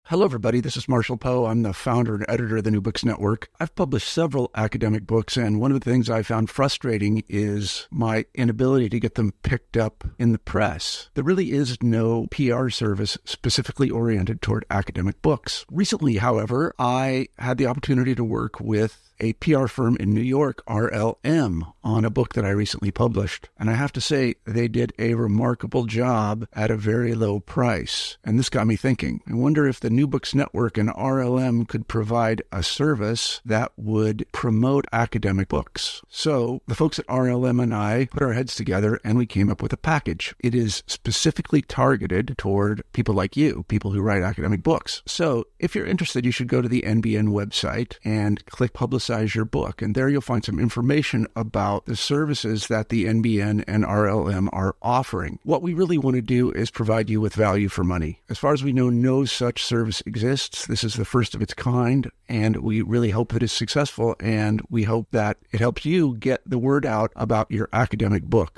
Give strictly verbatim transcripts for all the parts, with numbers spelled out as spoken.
Hello, everybody. This is Marshall Poe. I'm the founder and editor of the New Books Network. I've published several academic books, and one of the things I found frustrating is my inability to get them picked up in the press. There really is no P R service specifically oriented toward academic books. Recently, however, I had the opportunity to work with a P R firm in New York, R L M, on a book that I recently published. And I have to say, they did a remarkable job at a very low price. And this got me thinking. I wonder if the New Books Network and R L M could provide a service that would promote academic books. So the folks at R L M and I put our heads together and we came up with a package. It is specifically targeted toward people like you, people who write academic books. So if you're interested, you should go to the N B N website and click Publicize your book. And there you'll find some information about the services that the N B N and R L M are offering. What we really want to do is provide you with value for money. As far as we know, no such service exists. This is the first of its kind, and we really hope that it's successful, and we hope that it helps you get the word out about your academic book.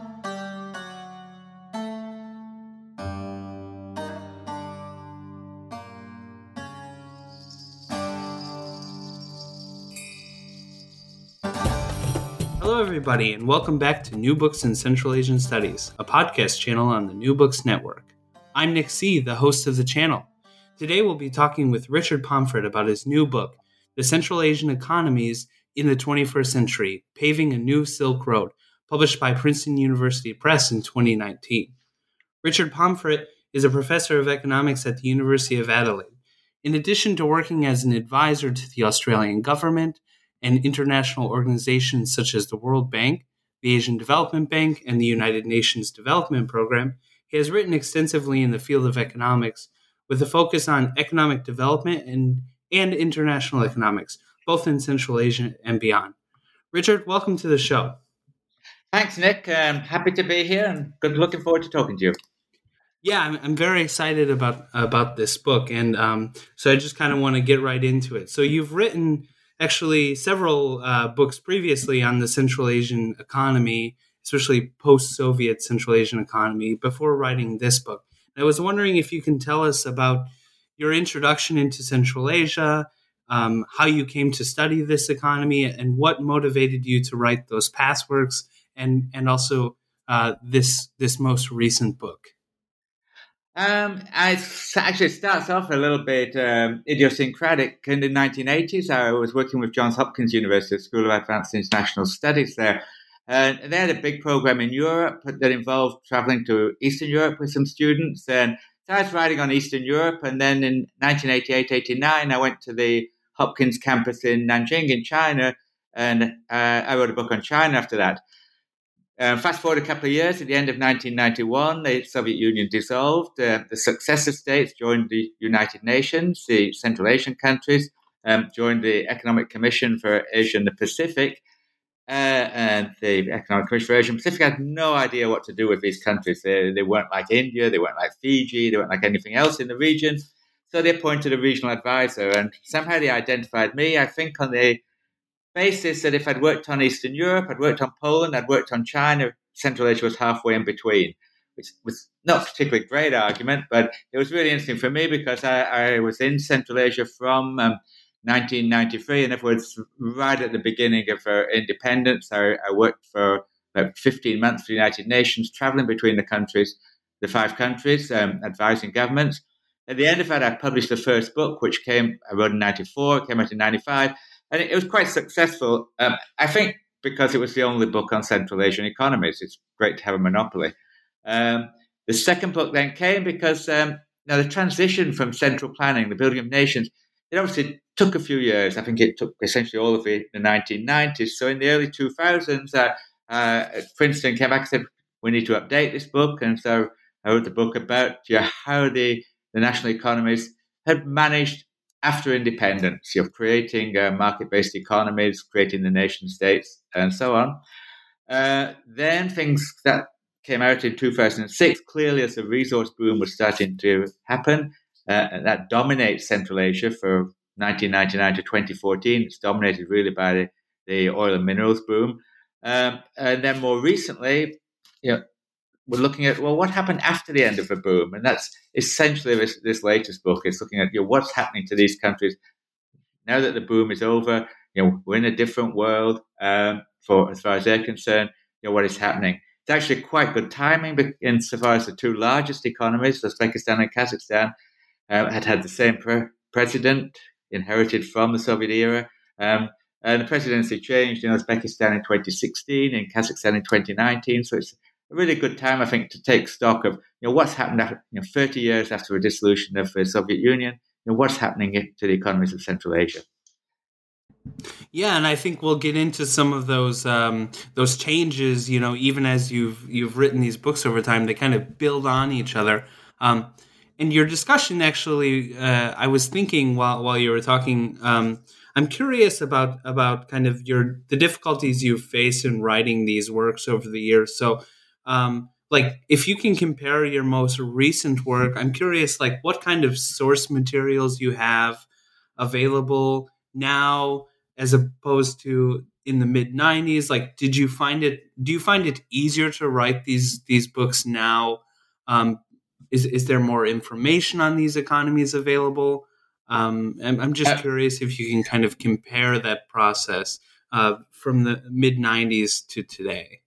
Hello, everybody, and welcome back to New Books in Central Asian Studies, a podcast channel on the New Books Network. I'm Nick C., the host of the channel. Today, we'll be talking with Richard Pomfret about his new book, The Central Asian Economies in the twenty-first Century, Paving a New Silk Road, published by Princeton University Press in twenty nineteen. Richard Pomfret is a professor of economics at the University of Adelaide. In addition to working as an advisor to the Australian government and international organizations such as the World Bank, the Asian Development Bank, and the United Nations Development Program, he has written extensively in the field of economics with a focus on economic development and, and international economics, both in Central Asia and beyond. Richard, welcome to the show. Thanks, Nick. I'm happy to be here and good looking forward to talking to you. Yeah, I'm, I'm very excited about, about this book, and um, so I just kind of want to get right into it. So you've written actually several uh, books previously on the Central Asian economy, especially post-Soviet Central Asian economy, before writing this book. And I was wondering if you can tell us about your introduction into Central Asia, um, how you came to study this economy, and what motivated you to write those past works, and and also uh, this this most recent book. Um, I actually it starts off a little bit um, idiosyncratic. In the nineteen eighties, I was working with Johns Hopkins University School of Advanced International Studies there. And they had a big program in Europe that involved traveling to Eastern Europe with some students. And so I was writing on Eastern Europe. And then in nineteen eighty-eight eighty-nine, I went to the Hopkins campus in Nanjing in China. And uh, I wrote a book on China after that. Um, fast forward a couple of years, at the end of nineteen ninety-one, the Soviet Union dissolved. Uh, the successive states joined the United Nations. The Central Asian countries um, joined the Economic Commission for Asia and the Pacific. Uh, and the Economic Commission for Asia and the Pacific had no idea what to do with these countries. They, they weren't like India, they weren't like Fiji, they weren't like anything else in the region. So they appointed a regional advisor, and somehow they identified me, I think, on the basis that if I'd worked on Eastern Europe, I'd worked on Poland, I'd worked on China, Central Asia was halfway in between, which was not a particularly great argument, but it was really interesting for me because I, I was in Central Asia from um, nineteen ninety-three, in other words, right at the beginning of our independence. I, I worked for about fifteen months for the United Nations, traveling between the countries, the five countries, um, advising governments. At the end of that, I published the first book, which came, I wrote in ninety-four, came out in ninety-five. And it was quite successful, um, I think, because it was the only book on Central Asian economies. It's great to have a monopoly. Um, the second book then came because um, now the transition from central planning, the building of nations, it obviously took a few years. I think it took essentially all of the, the nineteen nineties. So in the early two thousands, uh, uh, Princeton came back and said, we need to update this book. And so I wrote the book about you know, how the, the national economies had managed after independence, you're creating uh, market-based economies, creating the nation states, and so on. Uh, then things that came out in two thousand six, clearly as the resource boom was starting to happen, uh, and that dominates Central Asia for nineteen ninety-nine to twenty fourteen. It's dominated really by the, the oil and minerals boom. Um, and then more recently, you know, we're looking at, well, what happened after the end of the boom? And that's essentially this, this latest book is looking at, you know, what's happening to these countries now that the boom is over. You know, we're in a different world um, for as far as they're concerned, you know, what is happening. It's actually quite good timing insofar as the two largest economies, Uzbekistan and Kazakhstan, uh, had had the same pre- president inherited from the Soviet era. Um, and the presidency changed in Uzbekistan in twenty sixteen, in Kazakhstan in twenty nineteen. So it's a really good time, I think, to take stock of, you know, what's happened after, you know, thirty years after the dissolution of the Soviet Union, you know, what's happening to the economies of Central Asia. Yeah, and I think we'll get into some of those um, those changes. You know, even as you've you've written these books over time, they kind of build on each other. Um, and your discussion, actually, uh, I was thinking while while you were talking, um, I'm curious about about kind of your the difficulties you've faced in writing these works over the years. So, um, like, if you can compare your most recent work, I'm curious, like, what kind of source materials you have available now, as opposed to in the mid nineties. Like, did you find it? Do you find it easier to write these these books now? Um, is is there more information on these economies available? Um, I'm, I'm just curious if you can kind of compare that process uh, from the mid nineties to today.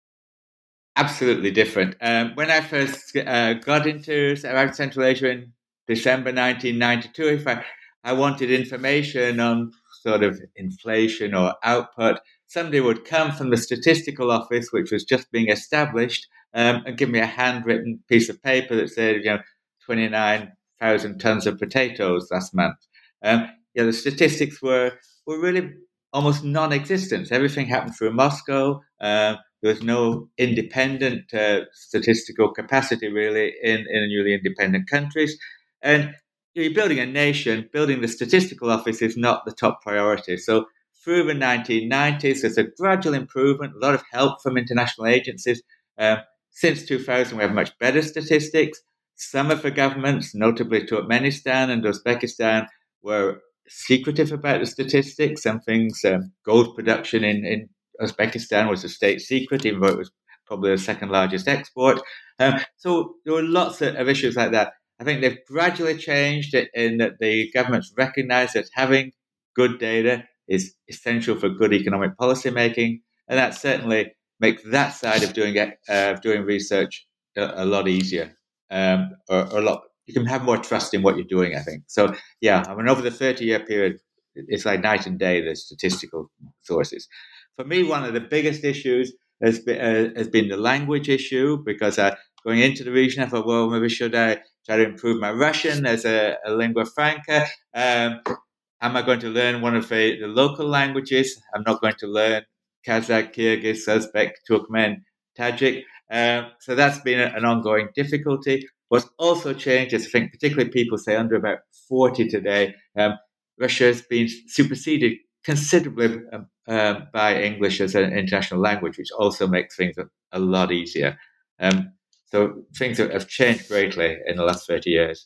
Absolutely different. Um, when I first uh, got into around Central Asia in December nineteen ninety-two, if I, I wanted information on sort of inflation or output, somebody would come from the statistical office, which was just being established, um, and give me a handwritten piece of paper that said, you know, twenty-nine thousand tons of potatoes last month. Um, you know, the statistics were were really almost non-existent. Everything happened through Moscow. Um, there was no independent uh, statistical capacity really in, in newly independent countries. And you're building a nation, building the statistical office is not the top priority. So through the nineteen nineties, there's a gradual improvement, a lot of help from international agencies. Um, since two thousand, we have much better statistics. Some of the governments, notably Turkmenistan and Uzbekistan, were secretive about the statistics. Some things, um, gold production in, in Uzbekistan was a state secret, even though it was probably the second largest export. Um, so there were lots of, of issues like that. I think they've gradually changed in that the governments recognize that having good data is essential for good economic policy making, and that certainly makes that side of doing it, uh, doing research a, a lot easier, um, or, or a lot. You can have more trust in what you're doing, I think. So, yeah, I mean, over the thirty-year period, it's like night and day, the statistical sources. For me, one of the biggest issues has been, uh, has been the language issue, because uh, going into the region, I thought, well, maybe should I try to improve my Russian as a, a lingua franca? Um, am I going to learn one of the, the local languages? I'm not going to learn Kazakh, Kyrgyz, Uzbek, Turkmen, Tajik. Um, so that's been a, an ongoing difficulty. What's also changed is, I think, particularly people say under about forty today, um, Russia has been superseded considerably um, um, by English as an international language, which also makes things a, a lot easier. Um, so things have changed greatly in the last thirty years.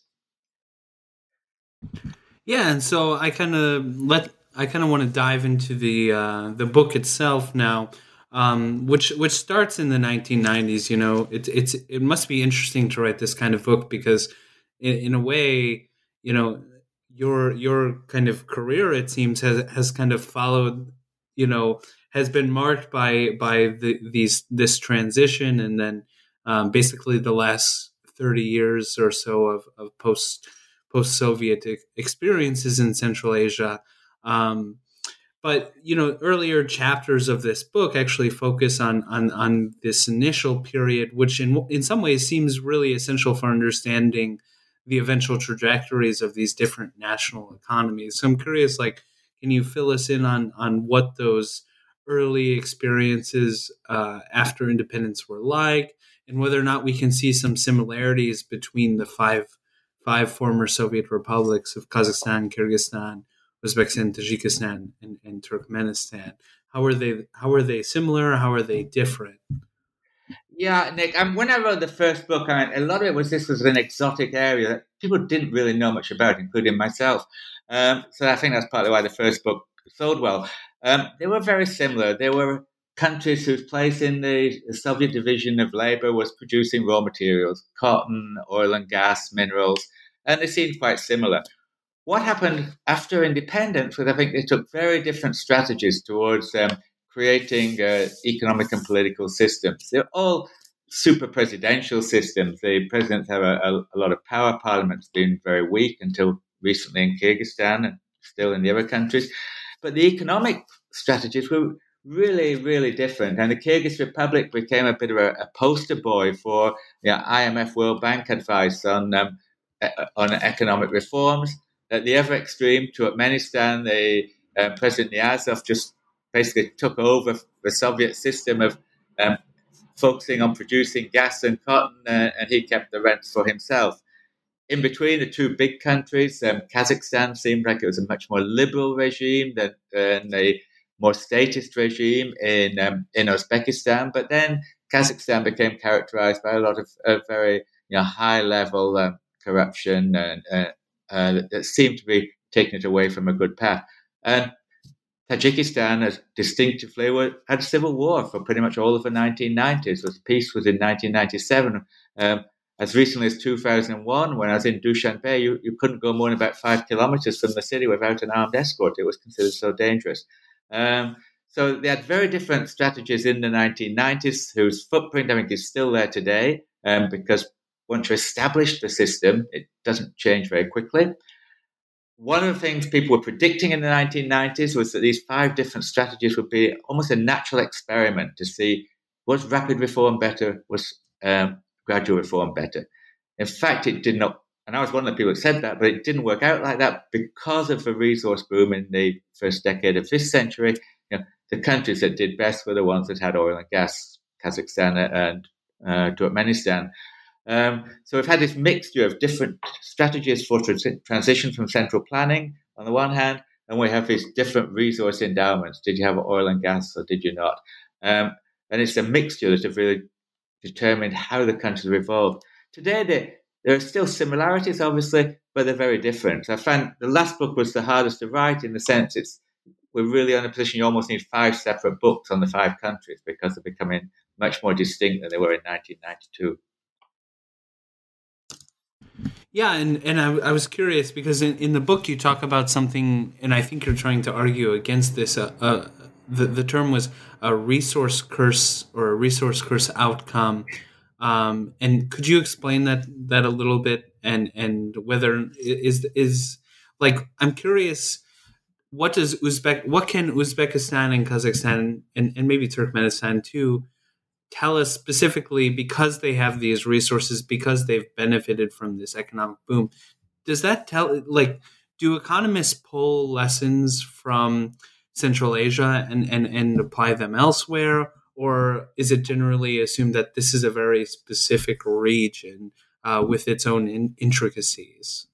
Yeah, and so I kind of let I kind of want to dive into the uh, the book itself now, um, which which starts in the nineteen nineties. You know, it, it's it must be interesting to write this kind of book because, in, in a way, you know, your your kind of career, it seems, has has kind of followed, you know, has been marked by by the, these this transition, and then um, basically the last thirty years or so of, of post post Soviet experiences in Central Asia. Um, but you know, earlier chapters of this book actually focus on on on this initial period, which in in some ways seems really essential for understanding the eventual trajectories of these different national economies. So I'm curious, like, can you fill us in on on what those early experiences uh, after independence were like, and whether or not we can see some similarities between the five five former Soviet republics of Kazakhstan, Kyrgyzstan, Uzbekistan, Tajikistan, and, and Turkmenistan? How are they? How are they similar? How are they different? Yeah, Nick. And when I wrote the first book, I mean, a lot of it was this was an exotic area that people didn't really know much about, including myself. Um, so I think that's partly why the first book sold well. Um, they were very similar. They were countries whose place in the Soviet division of labor was producing raw materials, cotton, oil and gas, minerals, and they seemed quite similar. What happened after independence was I think they took very different strategies towards um, creating uh, economic and political systems. They're all super presidential systems. The presidents have a, a, a lot of power. Parliament's been very weak until recently in Kyrgyzstan and still in the other countries. But the economic strategies were really, really different. And the Kyrgyz Republic became a bit of a, a poster boy for you know, I M F World Bank advice on um, on economic reforms. At the other extreme, Turkmenistan, the uh, President Niyazov just basically took over the Soviet system of um, focusing on producing gas and cotton, uh, and he kept the rents for himself. In between the two big countries, um, Kazakhstan seemed like it was a much more liberal regime than, than a more statist regime in um, in Uzbekistan. But then Kazakhstan became characterized by a lot of, of very you know high level um, corruption and uh, uh, that seemed to be taking it away from a good path. And Tajikistan, as distinctively, were, had civil war for pretty much all of the nineteen nineties. The peace was in nineteen ninety-seven. Um, as recently as two thousand one, when I was in Dushanbe, you, you couldn't go more than about five kilometers from the city without an armed escort. It was considered so dangerous. Um, so they had very different strategies in the nineteen nineties, whose footprint, I think, is still there today, um, because once you establish the system, it doesn't change very quickly. One of the things people were predicting in the nineteen nineties was that these five different strategies would be almost a natural experiment to see, was rapid reform better, was um, gradual reform better. In fact, it did not, and I was one of the people that said that, but it didn't work out like that because of the resource boom in the first decade of this century. You know, the countries that did best were the ones that had oil and gas, Kazakhstan and uh, Turkmenistan. Um, so we've had this mixture of different strategies for trans- transition from central planning on the one hand, and we have these different resource endowments. Did you have oil and gas or did you not? Um, and it's a mixture that have really determined how the countries have evolved. Today, they, there are still similarities, obviously, but they're very different. So I found the last book was the hardest to write in the sense it's we're really in a position you almost need five separate books on the five countries because they're becoming much more distinct than they were in nineteen ninety-two. Yeah, and, and I, I was curious because in, in the book you talk about something, and I think you're trying to argue against this. Uh, uh, the, the term was a resource curse or a resource curse outcome. Um, and could you explain that that a little bit? And and whether is is like I'm curious, what does Uzbek what can Uzbekistan and Kazakhstan and, and maybe Turkmenistan too tell us specifically because they have these resources, because they've benefited from this economic boom? Does that tell, like, do economists pull lessons from Central Asia and, and, and apply them elsewhere? Or is it generally assumed that this is a very specific region uh, with its own in- intricacies?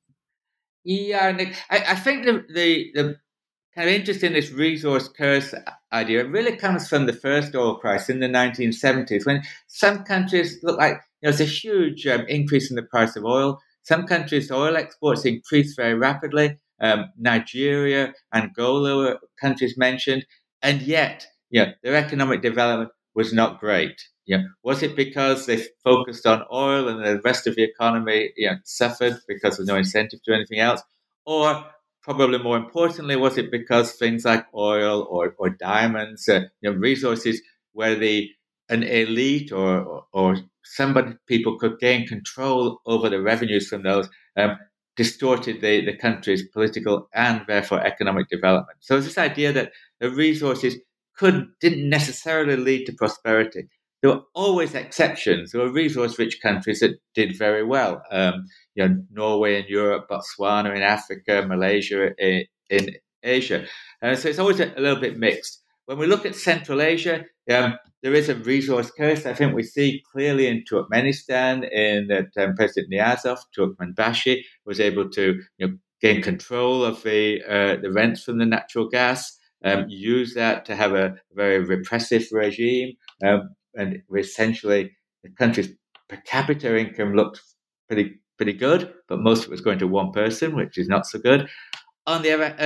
Yeah, Nick, I, I think the, the, the kind of interest in this resource curse idea, it really comes from the first oil crisis in the nineteen seventies, when some countries look like, you know, there's a huge um, increase in the price of oil. Some countries' oil exports increased very rapidly. Um, Nigeria, Angola were countries mentioned, and yet, you know, their economic development was not great. You know, was it because they focused on oil and the rest of the economy, you know, suffered because of no incentive to do anything else, or probably more importantly, was it because things like oil or, or diamonds, uh, you know, resources where the an elite or, or or somebody people could gain control over the revenues from those, um, distorted the, the country's political and therefore economic development. So it's this idea that the resources could didn't necessarily lead to prosperity. There were always exceptions. There were resource-rich countries that did very well. Um, you know, Norway in Europe, Botswana in Africa, Malaysia in, in Asia. Uh, so it's always a, a little bit mixed. When we look at Central Asia, um, there is a resource curse. I think we see clearly in Turkmenistan, in that um, President Niyazov, Turkmenbashi, was able to you know, gain control of the uh, the rents from the natural gas, um, use that to have a very repressive regime. Um, and essentially the country's per capita income looked pretty pretty good, but most of it was going to one person, which is not so good. On the other hand,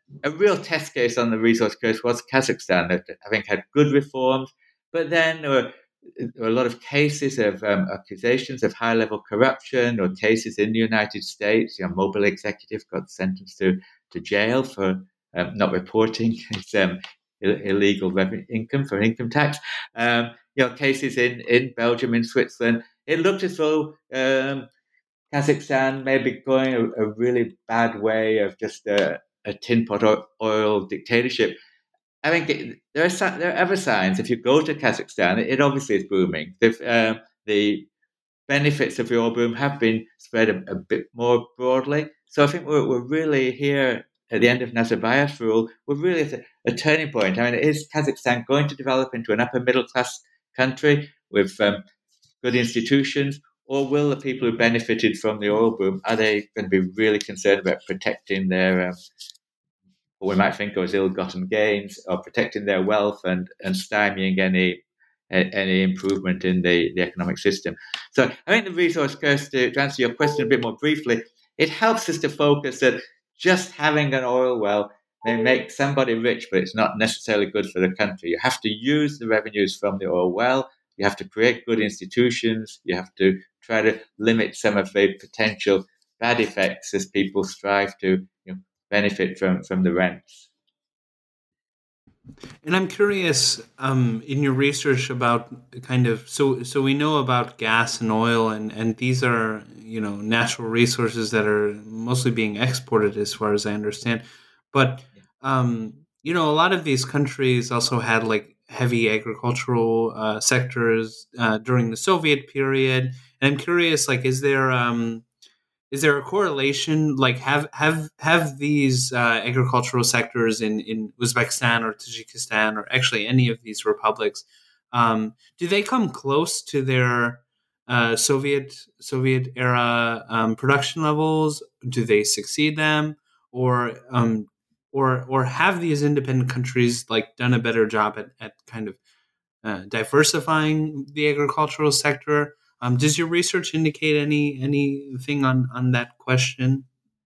a real test case on the resource curse was Kazakhstan, that I think had good reforms, but then there were, there were a lot of cases of um, accusations of high-level corruption, or cases in the United States. You know, Mobil executive got sentenced to, to jail for um, not reporting his um, illegal revenue income for income tax. Um, you know, cases in, in Belgium, in Switzerland. It looked as though um, Kazakhstan may be going a, a really bad way of just a, a tin pot oil dictatorship. I think it, there are there are other signs. If you go to Kazakhstan, it, it obviously is booming. Um, the benefits of the oil boom have been spread a, a bit more broadly. So I think we're, we're really here at the end of Nazarbayev's rule. We're really at a, a turning point. I mean, is Kazakhstan going to develop into an upper middle class country with um, good institutions, or will the people who benefited from the oil boom, are they going to be really concerned about protecting their um, what we might think of as ill-gotten gains, or protecting their wealth and, and stymieing any any improvement in the, the economic system? So I think the resource curse, to, to answer your question a bit more briefly, it helps us to focus that just having an oil well may make somebody rich, but it's not necessarily good for the country. You have to use the revenues from the oil well. You have to create good institutions. You have to try to limit some of the potential bad effects as people strive to, you know, benefit from, from the rents. And I'm curious, um, in your research about kind of, so so we know about gas and oil, and, and these are, you know, natural resources that are mostly being exported as far as I understand. But, um, you know, a lot of these countries also had like heavy agricultural uh, sectors uh, during the Soviet period. And I'm curious, like, is there... Um, Is there a correlation? Like, have have have these uh, agricultural sectors in, in Uzbekistan or Tajikistan, or actually any of these republics, um, do they come close to their uh, Soviet Soviet era um, production levels? Do they succeed them, or um, or or have these independent countries like done a better job at, at kind of uh, diversifying the agricultural sector? Um, does your research indicate any anything on, on that question?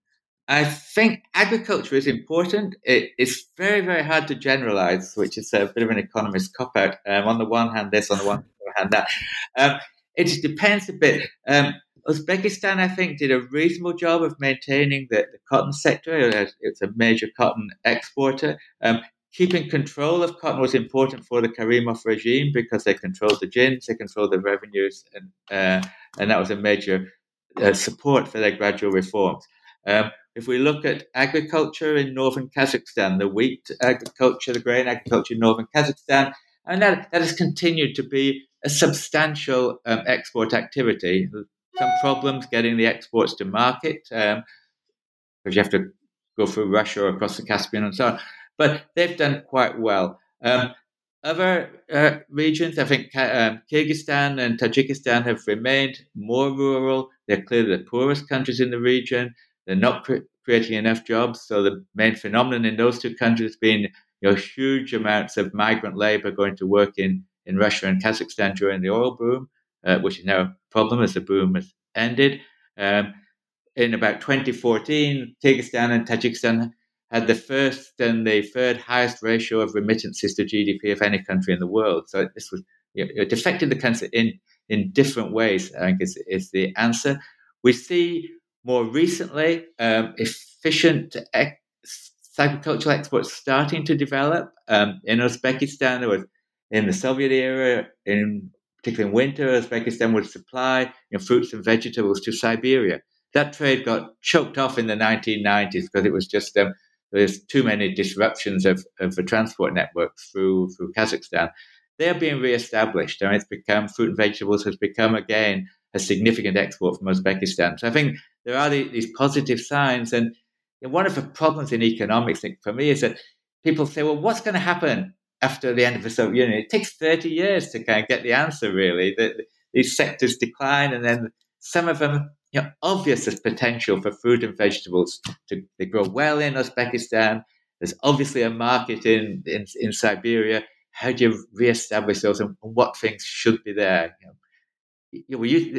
I think agriculture is important. It, it's very, very hard to generalize, which is a bit of an economist cop-out. Um, on the one hand, this, on the one hand, that. Um, it just depends a bit. Um, Uzbekistan, I think, did a reasonable job of maintaining the, the cotton sector. It's a major cotton exporter. Um, keeping control of cotton was important for the Karimov regime because they controlled the gins, they controlled the revenues, and uh, and that was a major uh, support for their gradual reforms. Um, if we look at agriculture in northern Kazakhstan, the wheat agriculture, the grain agriculture in northern Kazakhstan, and that, that has continued to be a substantial um, export activity. Some problems getting the exports to market, um, because you have to go through Russia or across the Caspian and so on. But they've done quite well. Um, other uh, regions, I think um, Kyrgyzstan and Tajikistan have remained more rural. They're clearly the poorest countries in the region. They're not cre- creating enough jobs. So the main phenomenon in those two countries has been, you know, huge amounts of migrant labor going to work in, in Russia and Kazakhstan during the oil boom, uh, which is now a problem as the boom has ended. Um, in about twenty fourteen, Kyrgyzstan and Tajikistan had the first and the third highest ratio of remittances to G D P of any country in the world. So this was, you know, it affected the country in, in different ways, I think is, is the answer. We see more recently um, efficient ex- agricultural exports starting to develop. Um, in Uzbekistan, there was, in the Soviet era, in particularly in winter, Uzbekistan would supply, you know, fruits and vegetables to Siberia. That trade got choked off in the nineteen nineties because it was just um, there's too many disruptions of, of the transport networks through through Kazakhstan. They're being reestablished, and it's become fruit and vegetables has become again a significant export from Uzbekistan. So I think there are these positive signs, and one of the problems in economics for me is that people say, "Well, what's going to happen after the end of the Soviet Union?" It takes thirty years to kind of get the answer. Really, that these sectors decline, and then some of them, you know, obvious as potential for fruit and vegetables to they grow well in Uzbekistan. There's obviously a market in, in, in Siberia. How do you reestablish those, and what things should be there? You know, you know, we use,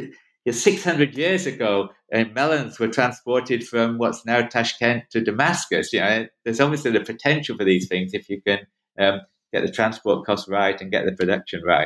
yeah, six hundred years ago, uh, melons were transported from what's now Tashkent to Damascus. You know, there's obviously the potential for these things if you can um, get the transport costs right and get the production right.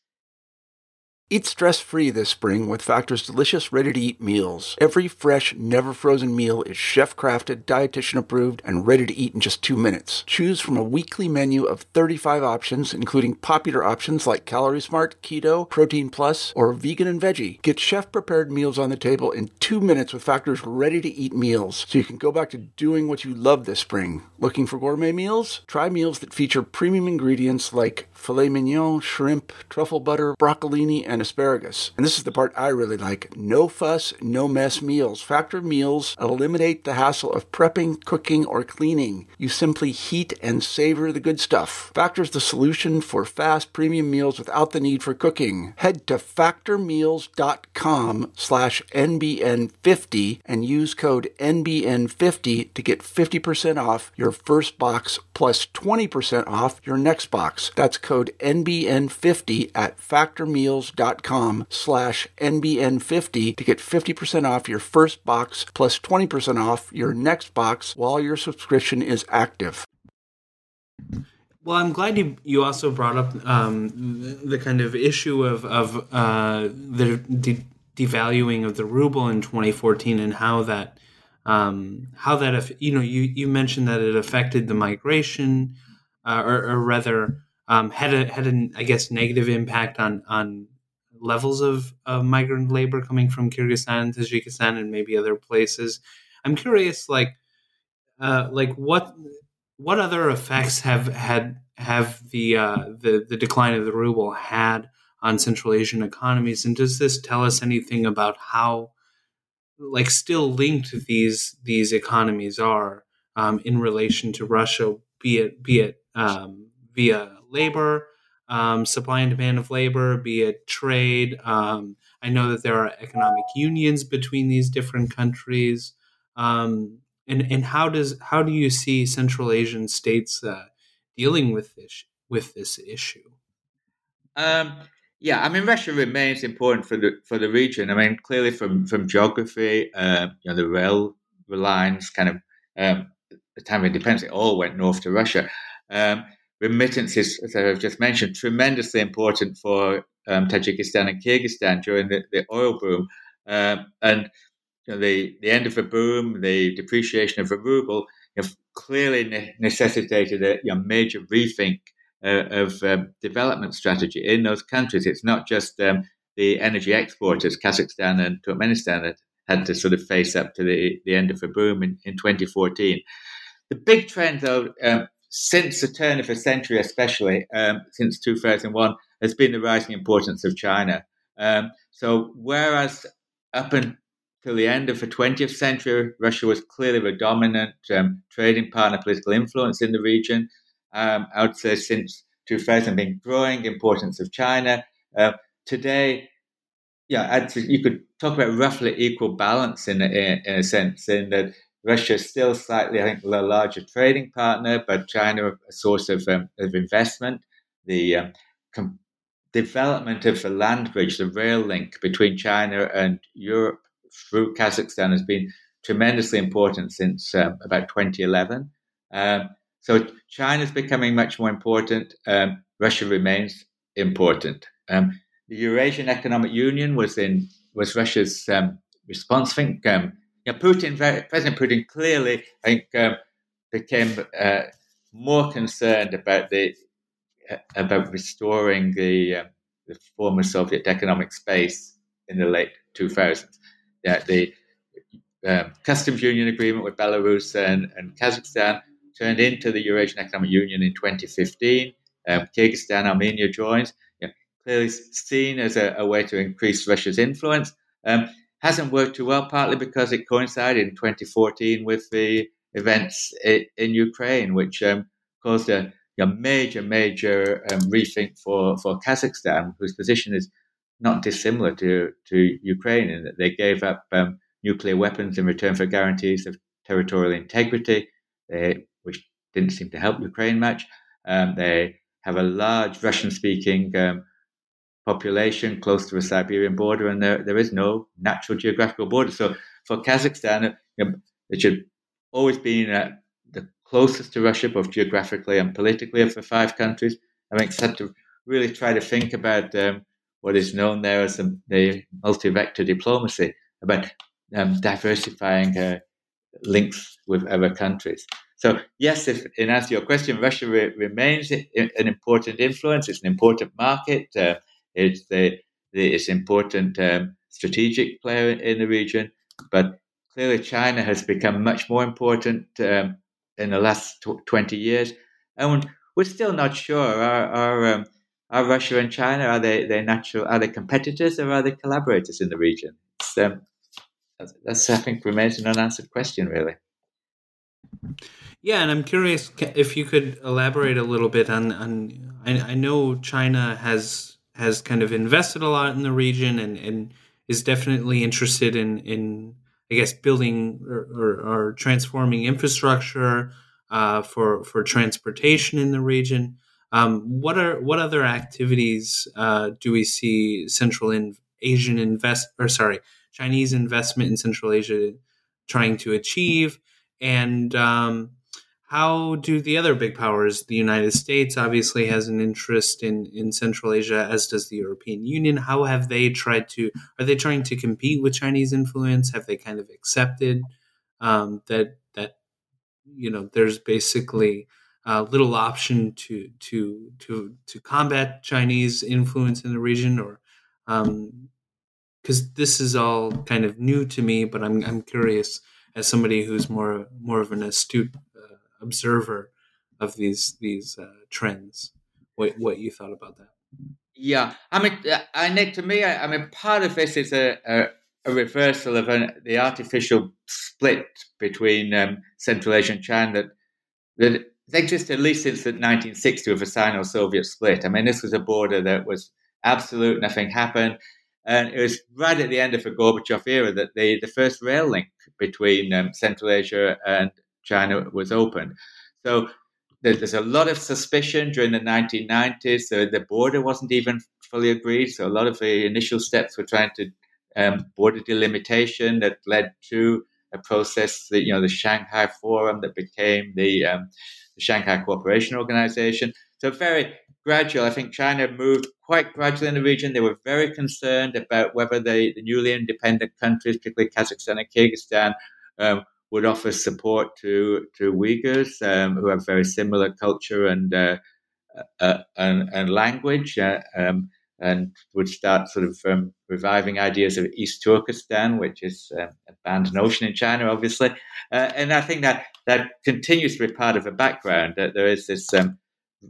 Eat stress-free this spring with Factor's delicious, ready-to-eat meals. Every fresh, never-frozen meal is chef-crafted, dietitian-approved, and ready to eat in just two minutes. Choose from a weekly menu of thirty-five options, including popular options like Calorie Smart, Keto, Protein Plus, or Vegan and Veggie. Get chef-prepared meals on the table in two minutes with Factor's ready-to-eat meals, so you can go back to doing what you love this spring. Looking for gourmet meals? Try meals that feature premium ingredients like filet mignon, shrimp, truffle butter, broccolini, and asparagus. And this is the part I really like. No fuss, no mess meals. Factor meals eliminate the hassle of prepping, cooking, or cleaning. You simply heat and savor the good stuff. Factor's the solution for fast premium meals without the need for cooking. Head to factormeals.com slash NBN50 and use code N B N fifty to get fifty percent off your first box plus twenty percent off your next box. That's code N B N fifty at factormeals.com slash N B N fifty to get fifty percent off your first box plus twenty percent off your next box while your subscription is active. Well, I'm glad you you also brought up um, the, the kind of issue of of uh, the de- devaluing of the ruble in twenty fourteen and how that um, how that you know you, you mentioned that it affected the migration uh, or, or rather um, had a had an I guess negative impact on on levels of, of migrant labor coming from Kyrgyzstan, Tajikistan, and maybe other places. I'm curious, like, uh, like what what other effects have had have the uh, the the decline of the ruble had on Central Asian economies, and does this tell us anything about how, like, still linked these these economies are um, in relation to Russia, be it be it um, via labor? Um, supply and demand of labor, be it trade. Um, I know that there are economic unions between these different countries. Um, and and how does how do you see Central Asian states uh, dealing with this with this issue? Um, yeah, I mean, Russia remains important for the for the region. I mean, clearly from from geography, uh, you know, the rail lines kind of um, the time of independence, it all went north to Russia. Um, remittances, as I've just mentioned, tremendously important for um, Tajikistan and Kyrgyzstan during the, the oil boom. Um, and you know, the, the end of the boom, the depreciation of the ruble, have clearly ne- necessitated a you know, major rethink uh, of um, development strategy in those countries. It's not just um, the energy exporters, Kazakhstan and Turkmenistan, that had to sort of face up to the, the end of the boom in, in twenty fourteen. The big trend, though, um, since the turn of the century, especially um, since two thousand one, has been the rising importance of China. Um, so whereas up until the end of the twentieth century, Russia was clearly the dominant um, trading partner, political influence in the region, um, I would say since two thousand, been growing importance of China. Uh, today, yeah, I'd say you could talk about roughly equal balance in, in, in a sense, in that Russia is still slightly, I think, a larger trading partner, but China a source of, um, of investment. The um, com- development of the land bridge, the rail link between China and Europe through Kazakhstan has been tremendously important since um, about twenty eleven. Um, so China's becoming much more important. Um, Russia remains important. Um, the Eurasian Economic Union was in was Russia's um, response. I think um, you know, Putin, President Putin, clearly I think um, became uh, more concerned about the uh, about restoring the uh, the former Soviet economic space in the late two thousands. Yeah, the um, customs union agreement with Belarus and, and Kazakhstan turned into the Eurasian Economic Union in twenty fifteen. Um, Kyrgyzstan, Armenia joins. You know, clearly seen as a, a way to increase Russia's influence. Um, hasn't worked too well, partly because it coincided in twenty fourteen with the events in, in Ukraine, which um, caused a, a major, major um, rethink for, for Kazakhstan, whose position is not dissimilar to, to Ukraine, in that they gave up um, nuclear weapons in return for guarantees of territorial integrity, they, which didn't seem to help Ukraine much. Um, they have a large Russian-speaking um, population close to the Siberian border, and there, there is no natural geographical border. So for Kazakhstan, you know, it should always been uh, the closest to Russia, both geographically and politically, of the five countries. I think it's had to really try to think about um, what is known there as the, the multi-vector diplomacy, about um, diversifying uh, links with other countries. So yes, if in answer to your question, Russia re- remains an important influence. It's an important market. Uh, it's the, the it's an important um, strategic player in the region. But clearly, China has become much more important um, in the last tw- twenty years, and we're still not sure. Are are, um, are Russia and China, are they they natural? Are they competitors or are they collaborators in the region? It's, um, that's, that's I think remains an unanswered question, really. Yeah, and I'm curious if you could elaborate a little bit on. on I, I know China has has kind of invested a lot in the region and, and is definitely interested in, in I guess building or, or, or transforming infrastructure uh, for for transportation in the region. Um, what are what other activities uh, do we see Central in Asian invest or sorry Chinese investment in Central Asia trying to achieve? And um, how do the other big powers, the United States obviously has an interest in, in Central Asia, as does the European Union. How have they tried to, are they trying to compete with Chinese influence? Have they kind of accepted um, that, that, you know, there's basically uh, little option to, to, to, to combat Chinese influence in the region? Or, um, because this is all kind of new to me, but I'm, I'm curious as somebody who's more more of an astute uh, observer of these these uh, trends, what what you thought about that? Yeah, I mean, I Nick, to me, I, I mean, part of this is a, a, a reversal of an, the artificial split between um, Central Asia and China that, that existed at least since the nineteen sixties with the Sino-Soviet split. I mean, this was a border that was absolute, nothing happened. And it was right at the end of the Gorbachev era that the, the first rail link between um, Central Asia and China was opened. So there's a lot of suspicion during the nineteen nineties. So the border wasn't even fully agreed. So a lot of the initial steps were trying to um, border delimitation that led to a process, that, you know, the Shanghai Forum that became the, um, the Shanghai Cooperation Organization. So very gradual. I think China moved quite gradually in the region. They were very concerned about whether they, the newly independent countries, particularly Kazakhstan and Kyrgyzstan, um, would offer support to to Uyghurs um, who have very similar culture and uh, uh, and, and language, uh, um, and would start sort of um, reviving ideas of East Turkestan, which is uh, a banned notion in China, obviously. Uh, and I think that that continues to be part of the background, that there is this um,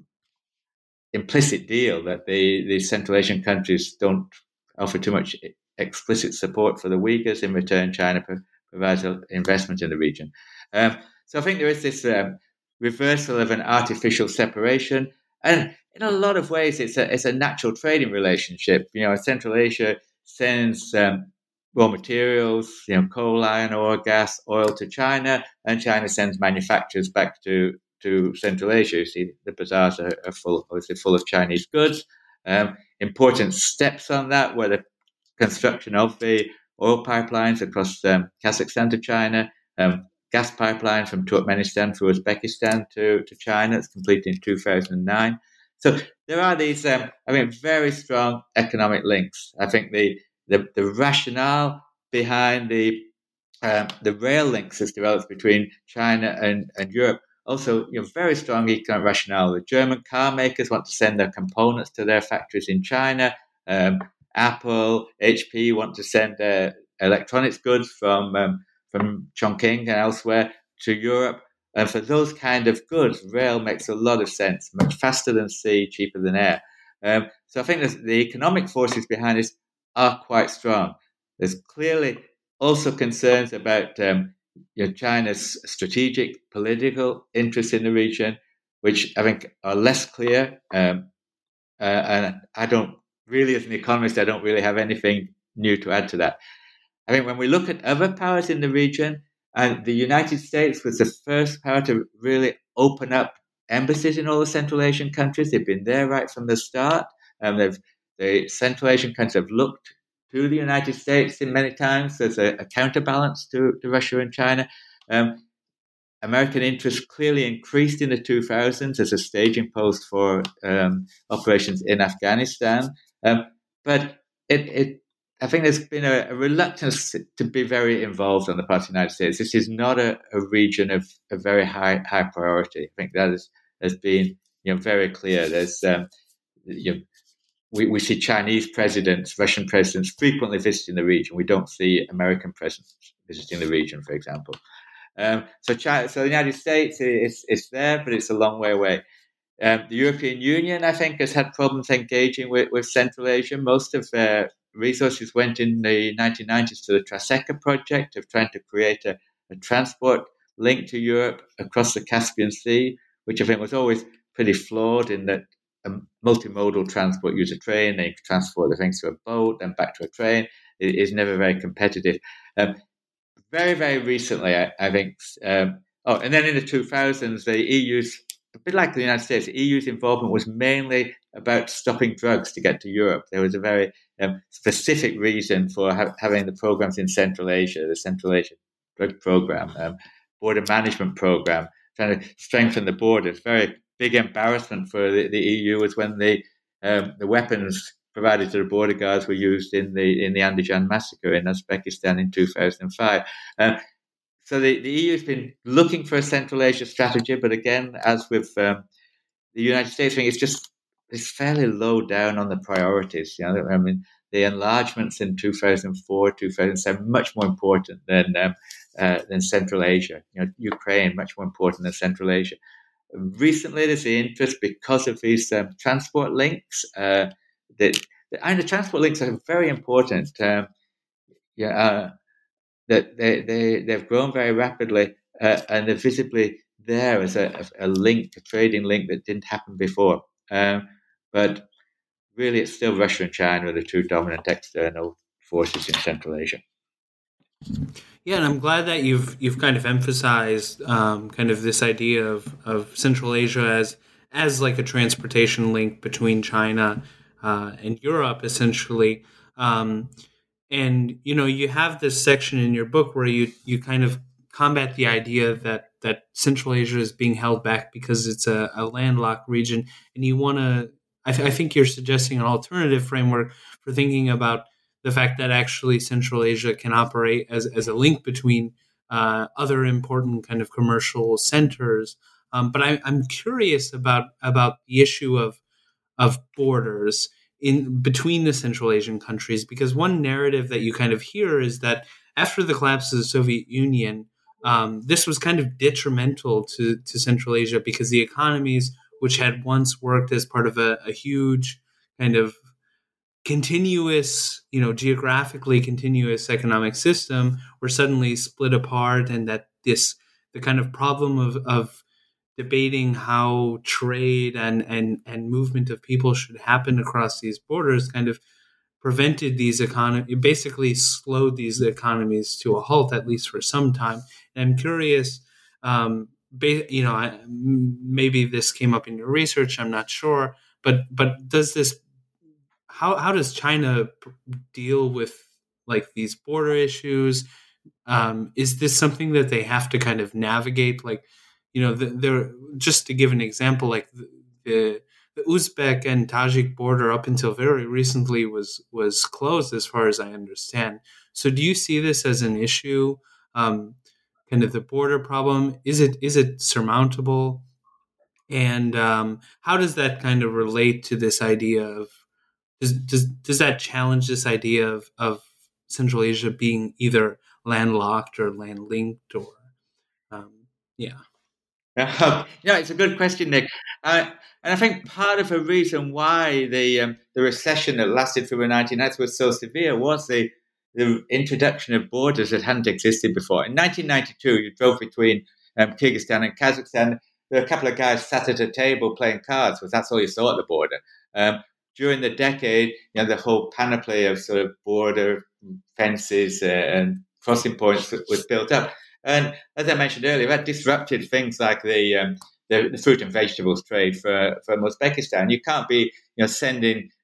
implicit deal that the, the Central Asian countries don't offer too much explicit support for the Uyghurs. In return, China provides investment in the region. Um, so I think there is this um, reversal of an artificial separation. And in a lot of ways, it's a, it's a natural trading relationship. You know, Central Asia sends um, raw materials, you know, coal, iron ore, gas, oil to China, and China sends manufacturers back to to Central Asia. You see, the bazaars are, are full, obviously full of Chinese goods. Um, important steps on that were the construction of the oil pipelines across um, Kazakhstan to China, um, gas pipeline from Turkmenistan through Uzbekistan to, to China. It's completed in two thousand nine. So there are these, um, I mean, very strong economic links. I think the the, the rationale behind the um, the rail links that's developed between China and, and Europe. Also, you know, very strong economic rationale. The German car makers want to send their components to their factories in China. Um, Apple, H P want to send their electronics goods from um, from Chongqing and elsewhere to Europe. And for those kind of goods, rail makes a lot of sense, much faster than sea, cheaper than air. Um, so I think the economic forces behind this are quite strong. There's clearly also concerns about um, you know, China's strategic political interests in the region, which I think are less clear. Um, uh, and I don't really, as an economist, I don't really have anything new to add to that. I think when we look at other powers in the region, and the United States was the first power to really open up embassies in all the Central Asian countries. They've been there right from the start. Um, they've the Central Asian countries have looked to the United States in many times as a, a counterbalance to, to Russia and China. Um, American interest clearly increased in the two thousands as a staging post for um, operations in Afghanistan. Um, but it, it, I think there's been a, a reluctance to be very involved on the part of the United States. This is not a, a region of a very high high priority. I think that is, has been you know very clear. There's um, you know, we, we see Chinese presidents, Russian presidents frequently visiting the region. We don't see American presidents visiting the region, for example. Um, so, China, so the United States is is there, but it's a long way away. Um, the European Union, I think, has had problems engaging with, with Central Asia. Most of their resources went in the nineteen nineties to the Traseka project of trying to create a, a transport link to Europe across the Caspian Sea, which I think was always pretty flawed in that a multimodal transport, use a train, then you transport the things to a boat, then back to a train. It is never very competitive. Um, very, very recently, I, I think, um, oh, and then in the two thousands, the E U's, a bit like the United States, the E U's involvement was mainly about stopping drugs to get to Europe. There was a very um, specific reason for ha- having the programs in Central Asia, the Central Asia Drug Program, um, Border Management Program, trying to strengthen the borders. Very big embarrassment for the, the E U was when the um, the weapons provided to the border guards were used in the in the Andijan massacre in Uzbekistan in two thousand five. Um, so the, the E U has been looking for a Central Asia strategy, but again, as with um, the United States, I think it's just it's fairly low down on the priorities. You know, I mean, the enlargements in two thousand four, two thousand seven, much more important than um, uh, than Central Asia. You know, Ukraine, much more important than Central Asia. Recently, there's the interest because of these um, transport links. Uh, that and the transport links are very important. Um, yeah, uh, that they they they've grown very rapidly, uh, and they're visibly there as a, a link, a trading link that didn't happen before. Um, but really, it's still Russia and China are the two dominant external forces in Central Asia. Yeah, and I'm glad that you've you've kind of emphasized um, kind of this idea of, of Central Asia as as like a transportation link between China uh, and Europe, essentially. Um, and you know, you have this section in your book where you you kind of combat the idea that that Central Asia is being held back because it's a, a landlocked region, and you want to. I, th- I think you're suggesting an alternative framework for thinking about the fact that actually Central Asia can operate as, as a link between uh, other important kind of commercial centers. Um, but I, I'm curious about about the issue of of borders in between the Central Asian countries, because one narrative that you kind of hear is that after the collapse of the Soviet Union, um, this was kind of detrimental to, to Central Asia because the economies which had once worked as part of a, a huge kind of continuous, you know, geographically continuous economic system were suddenly split apart, and that this, the kind of problem of, of debating how trade and, and, and movement of people should happen across these borders kind of prevented these economies, basically slowed these economies to a halt, at least for some time. And I'm curious, um, ba- you know, I, maybe this came up in your research, I'm not sure, but but does this, how how does China deal with like these border issues? Um, is this something that they have to kind of navigate? Like, you know, they're, just to give an example, like the, the the Uzbek and Tajik border up until very recently was was closed, as far as I understand. So, do you see this as an issue? Um, kind of the border problem, is it is it surmountable? And um, how does that kind of relate to this idea of does does does that challenge this idea of of Central Asia being either landlocked or land linked, or um, yeah? Um, yeah, it's a good question, Nick. Uh, and I think part of the reason why the um, the recession that lasted through the nineteen nineties was so severe was the the introduction of borders that hadn't existed before. In nineteen ninety-two, you drove between um, Kyrgyzstan and Kazakhstan. There were a couple of guys sat at a table playing cards, because that's all you saw at the border. Um, during the decade, you know, the whole panoply of sort of border fences uh, and crossing points was built up. And as I mentioned earlier, that disrupted things like the, um, the the fruit and vegetables trade for from Uzbekistan. You can't be, you know, sending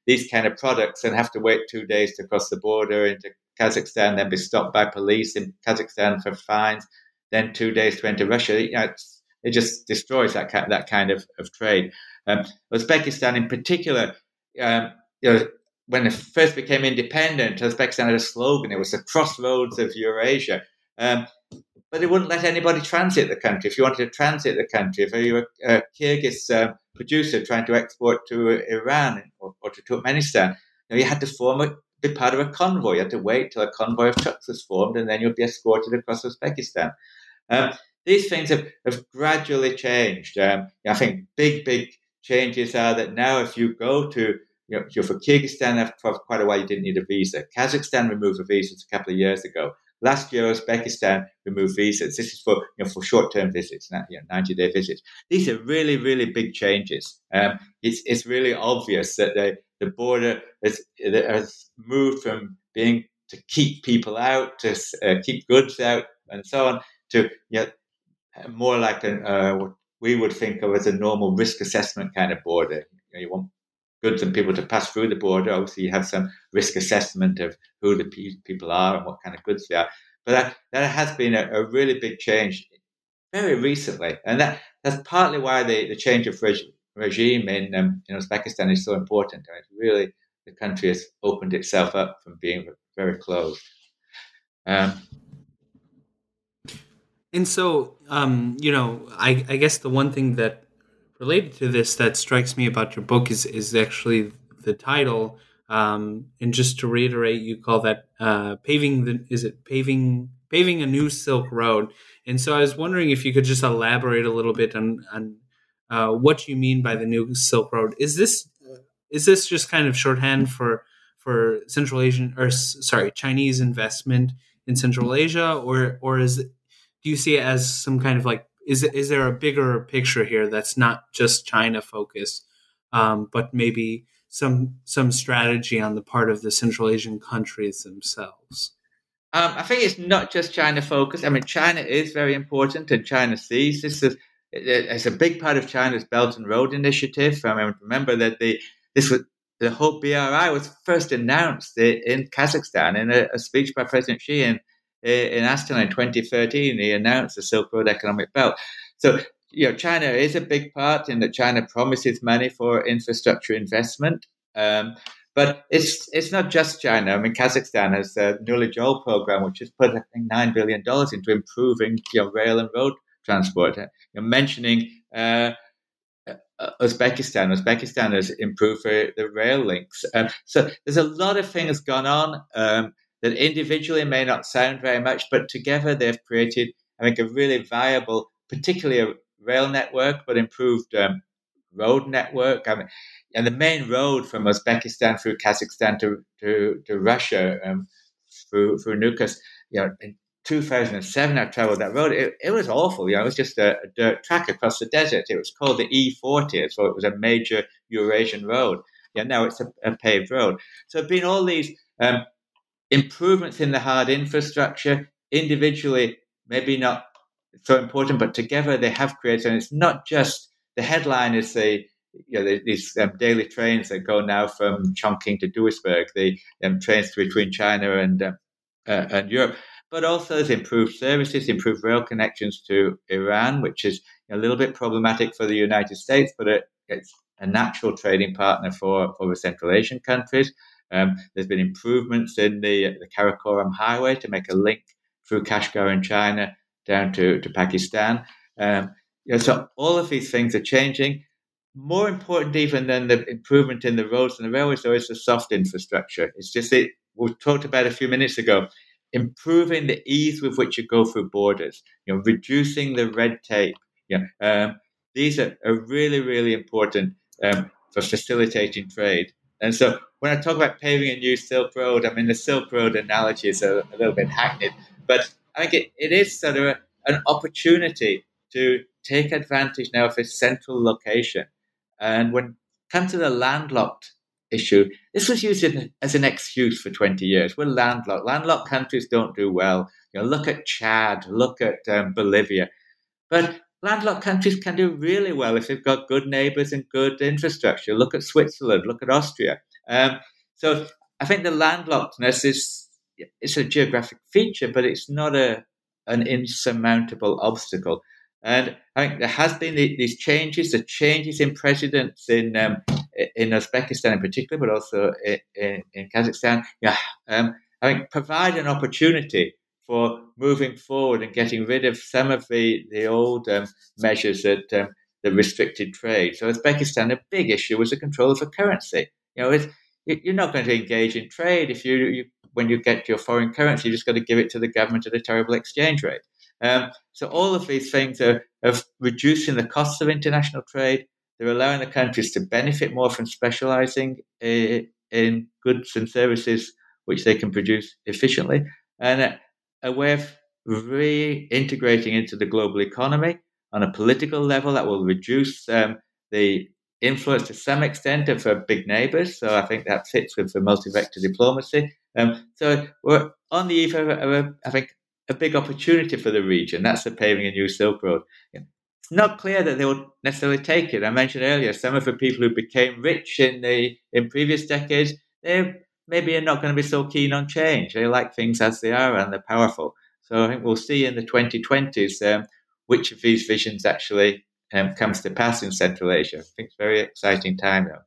these kind of products and have to wait two days to cross the border into Kazakhstan, then be stopped by police in Kazakhstan for fines, then two days to enter Russia. You know, it's, it just destroys that kind, that kind of, of trade. Um, Uzbekistan in particular, um, you know, when it first became independent, Uzbekistan had a slogan. It was the crossroads of Eurasia. Um, but they wouldn't let anybody transit the country. If you wanted to transit the country, if you were a Kyrgyz uh, producer trying to export to Iran or, or to Turkmenistan, you know, you had to form a, be part of a convoy. You had to wait till a convoy of trucks was formed, and then you'd be escorted across Uzbekistan. Um, these things have, have gradually changed. Um, I think big, big changes are that now if you go to, you know, you're for Kyrgyzstan, for quite a while you didn't need a visa. Kazakhstan removed the visas a couple of years ago. Last year, Uzbekistan removed visas. This is for, you know, for short-term visits, you know, ninety-day visits. These are really, really big changes. Um, it's it's really obvious that the, the border has, has moved from being to keep people out, to uh, keep goods out, and so on, to, you know, more like a, uh, what we would think of as a normal risk assessment kind of border. You know, you want goods and people to pass through the border. Obviously, you have some risk assessment of who the pe- people are and what kind of goods they are. But that, that has been a, a really big change very recently. And that, that's partly why the, the change of reg- regime in, um, in Uzbekistan is so important. I mean, really, the country has opened itself up from being very closed. Um, and so, um, you know, I, I guess the one thing that related to this that strikes me about your book is is actually the title. Um, and just to reiterate, you call that uh, paving the is it paving paving a new Silk Road. And so I was wondering if you could just elaborate a little bit on on uh, what you mean by the new Silk Road. Is this uh, is this just kind of shorthand for for Central Asian or sorry Chinese investment in Central Asia, or or is it, do you see it as some kind of like Is is there a bigger picture here that's not just China focused, um, but maybe some some strategy on the part of the Central Asian countries themselves? Um, I think it's not just China focused. I mean, China is very important, and China sees this as it's a big part of China's Belt and Road Initiative. I mean, remember that the this was the whole B R I was first announced in Kazakhstan in a, a speech by President Xi in in Astana in twenty thirteen. He announced the Silk Road Economic Belt. So, you know, China is a big part in that China promises money for infrastructure investment. Um, but it's it's not just China. I mean, Kazakhstan has a Knowledge Oil program, which has put, I think, nine billion dollars into improving, you know, rail and road transport. You're mentioning uh, Uzbekistan. Uzbekistan has improved the rail links. Um, so there's a lot of things gone on um, that individually may not sound very much, but together they've created, I think, a really viable, particularly a rail network, but improved um, road network. I mean, and the main road from Uzbekistan through Kazakhstan to to, to Russia um, through through Nukus, you know, in two thousand seven I traveled that road. It, it was awful. You know, it was just a, a dirt track across the desert. It was called the E forty, so it was a major Eurasian road. Yeah, now it's a, a paved road. So there have been all these um, improvements in the hard infrastructure, individually maybe not so important, but together they have created, and it's not just, the headline is the, you know, the, these um, daily trains that go now from Chongqing to Duisburg, the um, trains between China and uh, uh, and Europe, but also there's improved services, improved rail connections to Iran, which is a little bit problematic for the United States, but it, it's a natural trading partner for, for the Central Asian countries. Um, there's been improvements in the, the Karakoram Highway to make a link through Kashgar in China down to, to Pakistan. Um, you know, so all of these things are changing. More important even than the improvement in the roads and the railways, though, is the soft infrastructure. It's just it, we talked about a few minutes ago, improving the ease with which you go through borders, you know, reducing the red tape. You know, um, these are, are really, really important um, for facilitating trade. And so when I talk about paving a new Silk Road, I mean, the Silk Road analogy is a, a little bit hackneyed, but I think it, it is sort of a, an opportunity to take advantage now of this central location. And when it comes to the landlocked issue, this was used in, as an excuse for twenty years. We're landlocked. Landlocked countries don't do well. You know, look at Chad, look at um, Bolivia. But landlocked countries can do really well if they've got good neighbours and good infrastructure. Look at Switzerland, look at Austria. Um, so I think the landlockedness is it's a geographic feature, but it's not a an insurmountable obstacle. And I think there has been these changes, the changes in presidents in um, in Uzbekistan in particular, but also in, in Kazakhstan. Yeah, um, I think provide an opportunity for moving forward and getting rid of some of the the old um, measures that um, that restricted trade. So Uzbekistan, a big issue was the control of the currency. You know, it's, you're not going to engage in trade if you, you when you get your foreign currency, you just got to give it to the government at a terrible exchange rate. Um, so all of these things are, are reducing the costs of international trade. They're allowing the countries to benefit more from specializing uh, in goods and services which they can produce efficiently, and a, a way of reintegrating into the global economy on a political level that will reduce um, the influence to some extent of uh, big neighbours. So I think that fits with the multi-vector diplomacy. Um, so we're on the eve of, of a, I think, a big opportunity for the region. That's the paving a new Silk Road. It's not clear that they will necessarily take it. I mentioned earlier some of the people who became rich in the in previous decades, they maybe are not going to be so keen on change. They like things as they are and they're powerful. So I think we'll see in the twenty twenties um, which of these visions actually um, comes to pass in Central Asia. I think it's a very exciting time now.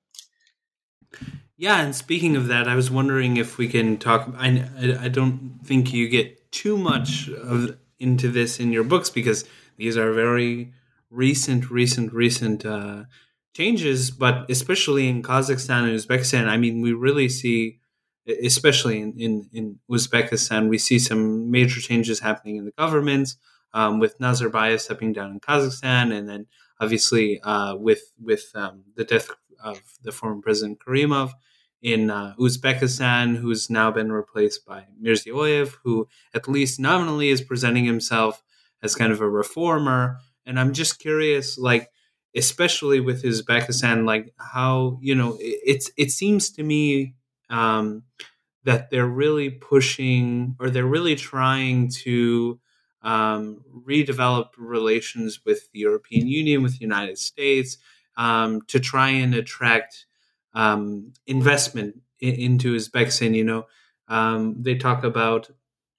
Yeah, and speaking of that, I was wondering if we can talk. I, I don't think you get too much of into this in your books because these are very recent, recent, recent uh, changes. But especially in Kazakhstan and Uzbekistan, I mean, we really see, especially in, in, in Uzbekistan, we see some major changes happening in the governments, um, with Nazarbayev stepping down in Kazakhstan, and then obviously uh, with with um, the death of the former President Karimov in uh, Uzbekistan, who's now been replaced by Mirziyoyev, who at least nominally is presenting himself as kind of a reformer. And I'm just curious, like, especially with Uzbekistan, like how, you know, it, it's it seems to me um, that they're really pushing, or they're really trying to um, redevelop relations with the European Union, with the United States, um, to try and attract um, investment in, into Uzbekistan. You know, um, they talk about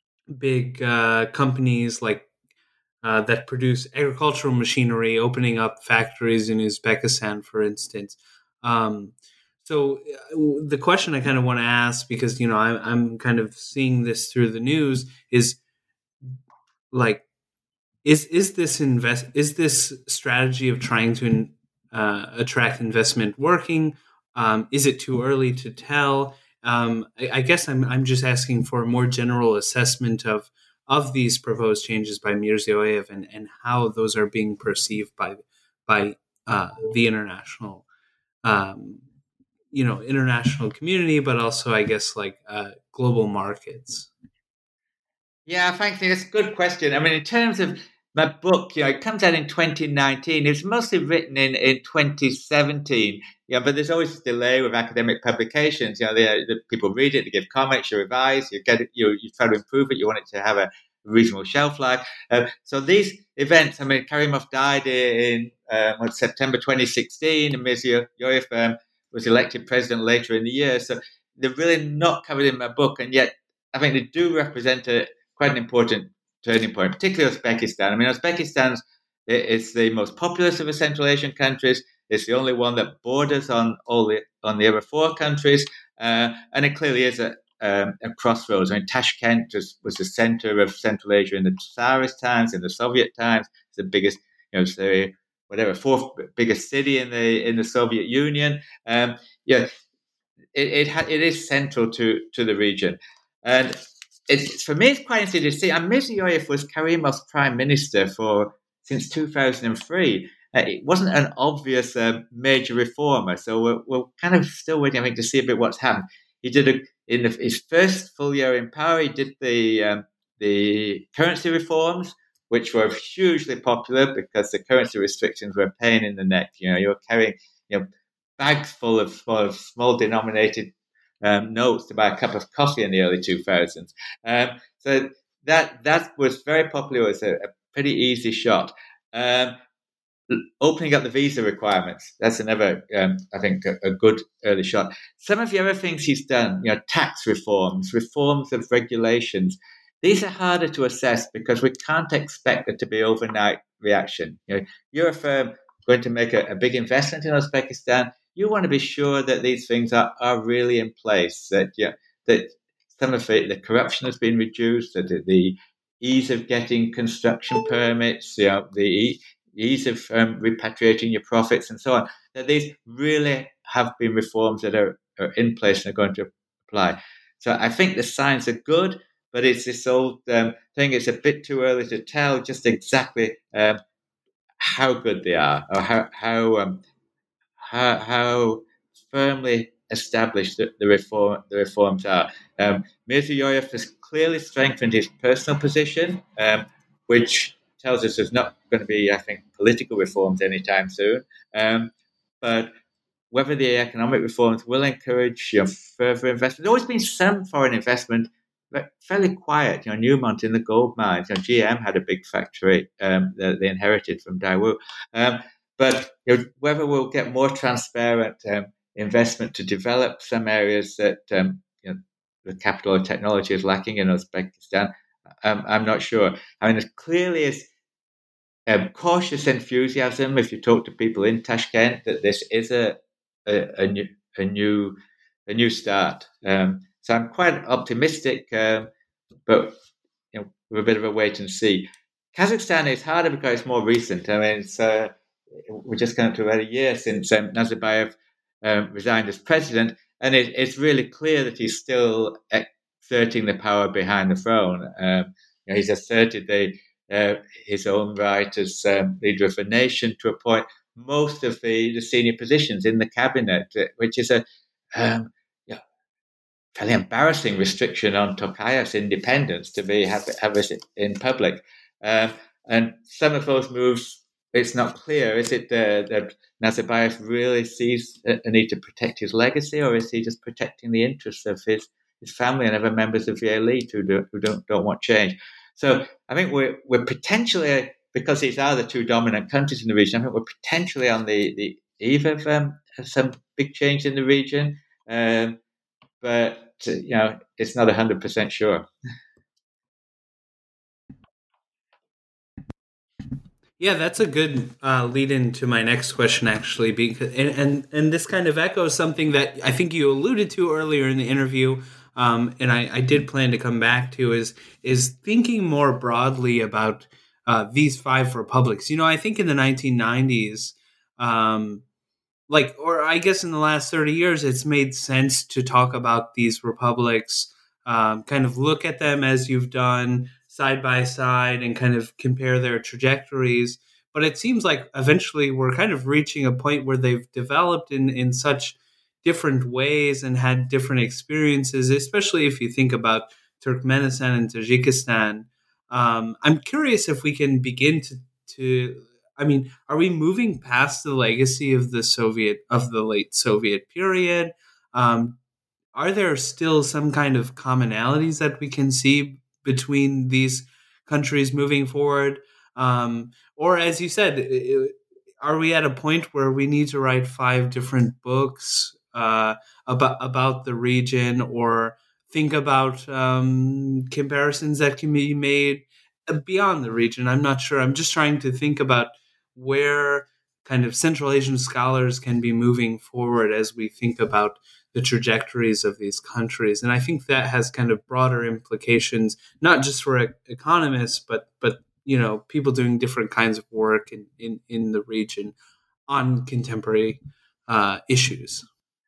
big uh, companies like uh, that produce agricultural machinery opening up factories in Uzbekistan, for instance. Um, so uh, the question I kind of want to ask, because, you know, I, I'm kind of seeing this through the news, is like, is is this invest is this strategy of trying to uh, attract investment working? Um, is it too early to tell? Um, I, I guess I'm I'm just asking for a more general assessment of of these proposed changes by Mirziyoyev and, and how those are being perceived by by uh, the international um, you know international community, but also I guess like uh, global markets. Yeah, thanks. That's a good question. I mean, in terms of my book, you know, it comes out in twenty nineteen. It's mostly written in, in twenty seventeen. Yeah, but there's always a delay with academic publications. You know, they, the people read it, they give comments, you revise, you get it, you you try to improve it. You want it to have a reasonable shelf life. Uh, so these events, I mean, Karimov died in um, September twenty sixteen, and Mirziyoyev um, was elected president later in the year. So they're really not covered in my book, and yet I think they do represent a quite an important turning point, particularly Uzbekistan. I mean, Uzbekistan is the most populous of the Central Asian countries. It's the only one that borders on all the on the other four countries, uh, and it clearly is a, um, a crossroads. I mean, Tashkent was, was the center of Central Asia in the Tsarist times, in the Soviet times. It's the biggest, you know, it's the whatever fourth biggest city in the in the Soviet Union. Um, yeah, it it, ha- it is central to to the region, and. It's, for me, it's quite interesting to see. And Mirziyoyev was Karimov's prime minister for since two thousand three. Uh, it wasn't an obvious uh, major reformer, so we're, we're kind of still waiting, I think, to see a bit what's happened. He did a, in the, his first full year in power. He did the um, the currency reforms, which were hugely popular because the currency restrictions were a pain in the neck. You know, you were carrying you know bags full of, full of small denominated Um, notes to buy a cup of coffee in the early two thousands. Um, so that that was very popular. It was a, a pretty easy shot. Um, opening up the visa requirements. That's another, um, I think, a, a good early shot. Some of the other things he's done, you know, tax reforms, reforms of regulations, these are harder to assess because we can't expect it to be overnight reaction. You know, you're a firm going to make a, a big investment in Uzbekistan. You want to be sure that these things are, are really in place, that you know, that some of the, the corruption has been reduced, that the, the ease of getting construction permits, you know, the ease of um, repatriating your profits and so on, that these really have been reforms that are, are in place and are going to apply. So I think the signs are good, but it's this old um, thing, it's a bit too early to tell just exactly um, how good they are, or how how um, how, how firmly established the, the reform the reforms are. Um, Mirziyoyev has clearly strengthened his personal position, um, which tells us there's not going to be, I think, political reforms anytime soon. Um, but whether the economic reforms will encourage you know, further investment. There's always been some foreign investment, but fairly quiet. You know, Newmont in the gold mines. You know, G M had a big factory um, that they inherited from Daewoo. Um, but you know, whether we'll get more transparent um, investment to develop some areas that um, you know, the capital and technology is lacking in Uzbekistan, um, I'm not sure. I mean, there clearly is um, cautious enthusiasm if you talk to people in Tashkent that this is a a, a new a new a new start. Um, so I'm quite optimistic, um, but you know, with a bit of a wait and see. Kazakhstan is harder because it's more recent. I mean, it's, uh, we're just going to about a year since um, Nazarbayev um, resigned as president, and it, it's really clear that he's still exerting the power behind the throne. Um, you know, he's asserted the, uh, his own right as um, leader of a nation to appoint most of the, the senior positions in the cabinet, which is a um, you know, fairly embarrassing restriction on Tokayev's independence to be have, have it in public. Um, and some of those moves, it's not clear. Is it uh, that Nazarbayev really sees a need to protect his legacy, or is he just protecting the interests of his, his family and other members of the elite who, do, who don't, don't want change? So I think we're, we're potentially, because these are the two dominant countries in the region, I think we're potentially on the, the eve of um, some big change in the region. Um, but, you know, it's not one hundred percent sure. Yeah, that's a good uh, lead into my next question, actually, because and, and and this kind of echoes something that I think you alluded to earlier in the interview, um, and I, I did plan to come back to is is thinking more broadly about uh, these five republics. You know, I think in the nineteen nineties, um, like, or I guess in the last thirty years, it's made sense to talk about these republics, um, kind of look at them as you've done, side by side, and kind of compare their trajectories. But it seems like eventually we're kind of reaching a point where they've developed in, in such different ways and had different experiences, especially if you think about Turkmenistan and Tajikistan. Um, I'm curious if we can begin to, to, I mean, are we moving past the legacy of the Soviet, of the late Soviet period? Um, are there still some kind of commonalities that we can see between these countries moving forward? Um, or as you said, are we at a point where we need to write five different books uh, about, about the region, or think about um, comparisons that can be made beyond the region? I'm not sure. I'm just trying to think about where kind of Central Asian scholars can be moving forward as we think about the trajectories of these countries. And I think that has kind of broader implications, not just for economists, but, but you know, people doing different kinds of work in, in, in the region on contemporary uh, issues.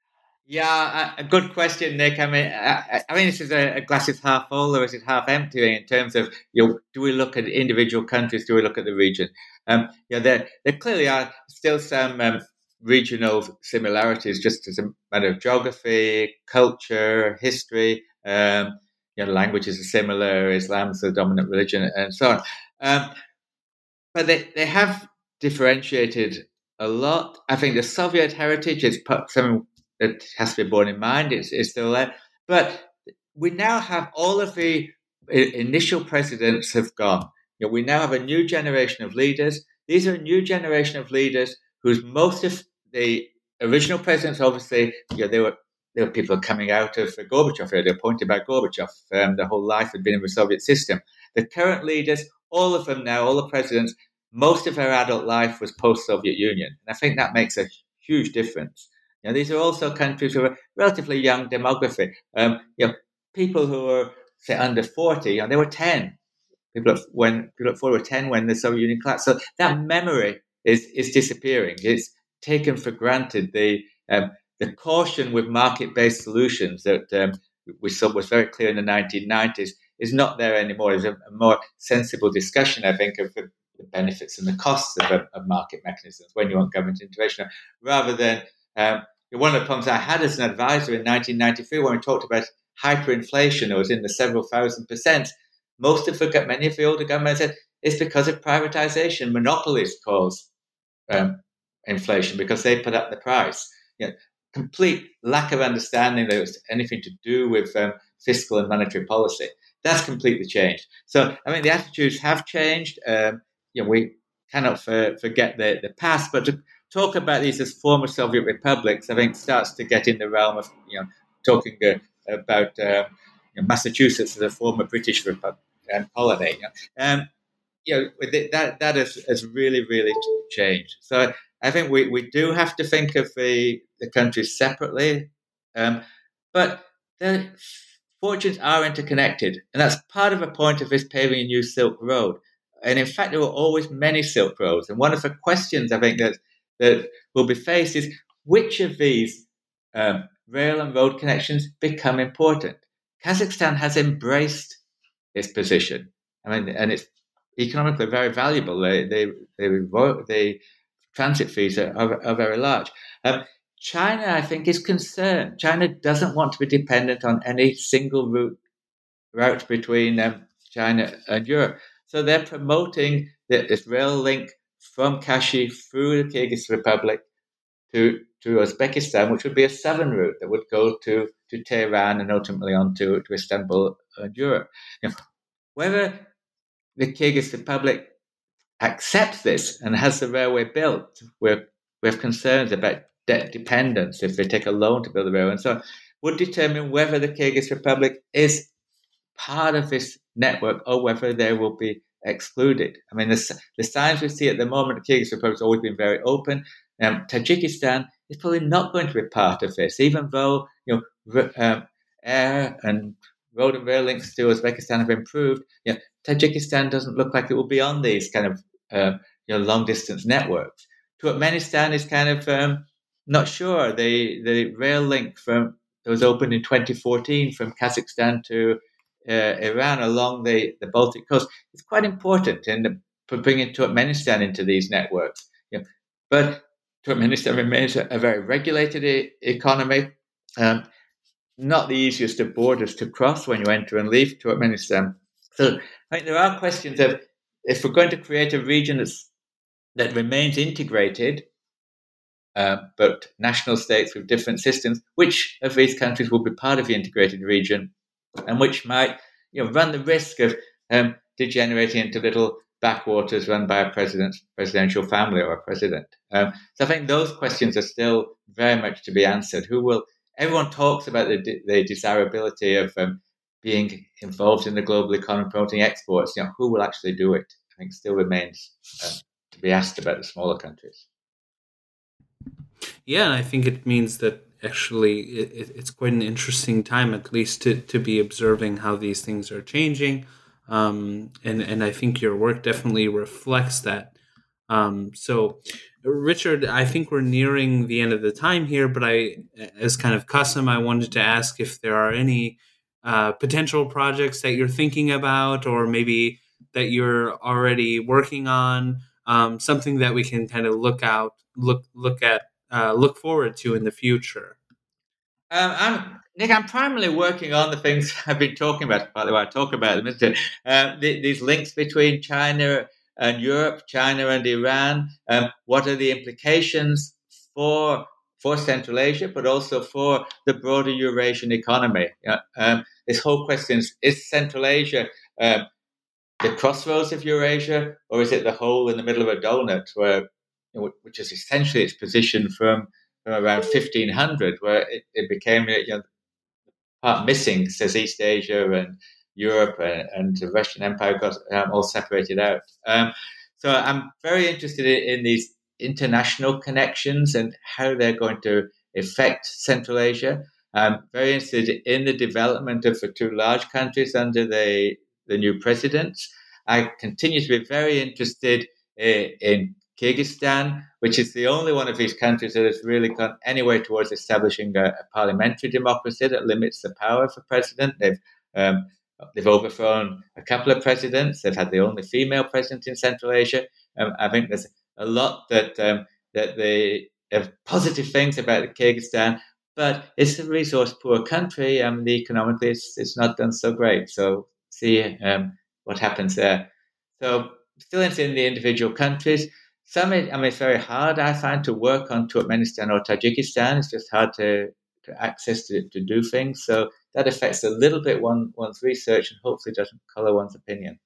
Yeah, a good question, Nick. I mean, I, I mean, this is a, a glass is half full or is it half empty in terms of, you know, do we look at individual countries? Do we look at the region? Um, yeah, you know, there there clearly are still some um, regional similarities, just as a matter of geography, culture, history. Um, you know, languages are similar. Islam's the dominant religion, and so on. Um, but they they have differentiated a lot. I think the Soviet heritage is something that has to be borne in mind. It's, it's still there. But we now have all of the initial presidents have gone. You know, we now have a new generation of leaders. these are a new generation of leaders whose most of the original presidents, obviously, you know, they were there were people coming out of Gorbachev. They were appointed by Gorbachev. Um, their whole life had been in the Soviet system. The current leaders, all of them now, all the presidents, most of their adult life was post-Soviet Union. And I think that makes a huge difference. You know, these are also countries with a relatively young demography. Um, you know, people who were, say, under forty, you know, they were ten. People at, when, people at forty were ten when the Soviet Union collapsed. So that memory is, is disappearing. It's taken for granted. The um, the caution with market-based solutions that um, we saw was very clear in the nineteen nineties is not there anymore. There's a, a more sensible discussion, I think, of the, the benefits and the costs of, of market mechanisms when you want government intervention, rather than um, one of the problems I had as an advisor in nineteen ninety-three when we talked about hyperinflation. It was in the several thousand percent. Most of the many of the older governments said it's because of privatization. Monopolies cause um, inflation because they put up the price. You know, complete lack of understanding that it was anything to do with um, fiscal and monetary policy. That's completely changed. So, I mean, the attitudes have changed. Um, you know, we cannot for, forget the, the past, but to talk about these as former Soviet republics, I think, starts to get in the realm of, you know, talking uh, about uh, you know, Massachusetts as a former British republic and colony. You know, um, you know it, that that has, has really, really changed. So, I think we, we do have to think of the, the countries separately, um, but their fortunes are interconnected, and that's part of the point of this paving a new Silk Road. And in fact, there were always many Silk Roads. And one of the questions I think that, that will be faced is which of these um, rail and road connections become important. Kazakhstan has embraced its position. I mean, and it's economically very valuable. They they they, they transit fees are, are, are very large. Um, China, I think, is concerned. China doesn't want to be dependent on any single route route between um, China and Europe. So they're promoting this rail link from Kashi through the Kyrgyz Republic to, to Uzbekistan, which would be a southern route that would go to, to Tehran and ultimately on to, to Istanbul and Europe. You know, whether the Kyrgyz Republic accepts this and has the railway built, we have concerns about debt dependence if they take a loan to build the railway, and so would determine whether the Kyrgyz Republic is part of this network or whether they will be excluded. I mean, the, the signs we see at the moment, the Kyrgyz Republic has always been very open. Um, Tajikistan is probably not going to be part of this, even though you know um, air and road and rail links to Uzbekistan have improved. You know, Tajikistan doesn't look like it will be on these kind of uh, you know long distance networks. Turkmenistan is kind of um, not sure. The the rail link from that was opened in twenty fourteen from Kazakhstan to uh, Iran along the, the Baltic coast is quite important in for bringing Turkmenistan into these networks. You know, but Turkmenistan remains a, a very regulated e- economy. Um, not the easiest of borders to cross when you enter and leave Turkmenistan. So I think there are questions of if we're going to create a region that's, that remains integrated, uh, but national states with different systems, which of these countries will be part of the integrated region and which might you know, run the risk of um, degenerating into little backwaters run by a president, presidential family or a president. Um, so I think those questions are still very much to be answered. Who will? Everyone talks about the, the desirability of um, being involved in the global economy, promoting exports. You know, who will actually do it? I think still remains um, to be asked about the smaller countries. Yeah, and I think it means that actually it, it's quite an interesting time, at least to, to be observing how these things are changing. Um, and, and I think your work definitely reflects that. Um, so, Richard, I think we're nearing the end of the time here, but I, as kind of custom, I wanted to ask if there are any uh, potential projects that you're thinking about or maybe that you're already working on, um, something that we can kind of look out, look, look at, uh, look forward to in the future. Um, I'm, Nick, I'm primarily working on the things I've been talking about, by the way, I talk about them, isn't it? Uh, the, these links between China and Europe, China and Iran. Um, what are the implications for for Central Asia, but also for the broader Eurasian economy? Uh, um, this whole question is, is Central Asia um, the crossroads of Eurasia, or is it the hole in the middle of a donut, where, you know, which is essentially its position from, from around fifteen hundred, where it, it became, you know, part missing, says East Asia and Europe and, and the Russian Empire got um, all separated out. Um, so I'm very interested in, in these international connections and how they're going to affect Central Asia. I'm very interested in the development of the two large countries under the, the new presidents. I continue to be very interested in, in Kyrgyzstan, which is the only one of these countries that has really gone anywhere towards establishing a, a parliamentary democracy that limits the power of the president. They've um, they've overthrown a couple of presidents. They've had the only female president in Central Asia. Um, I think there's a lot that um, that they have positive things about Kyrgyzstan, but it's a resource-poor country, and the economically it's, it's not done so great. So see um, what happens there. So still interested in the individual countries. Some, I mean, it's very hard, I find, to work on Turkmenistan or Tajikistan. It's just hard to, to access to, to do things. So that affects a little bit one, one's research and hopefully doesn't color one's opinion.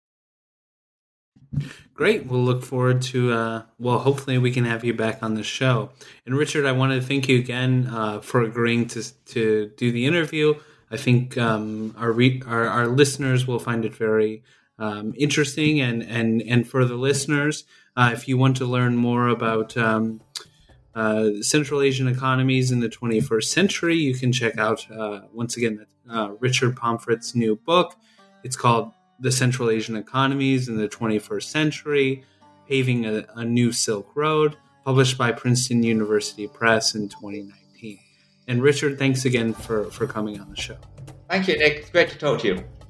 Great. We'll look forward to, uh, well, hopefully we can have you back on the show. And Richard, I want to thank you again uh, for agreeing to to do the interview. I think um, our, re- our our listeners will find it very um, interesting. And, and, and for the listeners, uh, if you want to learn more about um, uh, Central Asian economies in the twenty-first century, you can check out, uh, once again, uh, Richard Pomfret's new book. It's called The Central Asian Economies in the twenty-first century, Paving a, a New Silk Road, published by Princeton University Press in twenty nineteen. And Richard, thanks again for, for coming on the show. Thank you, Nick. It's great to talk to you.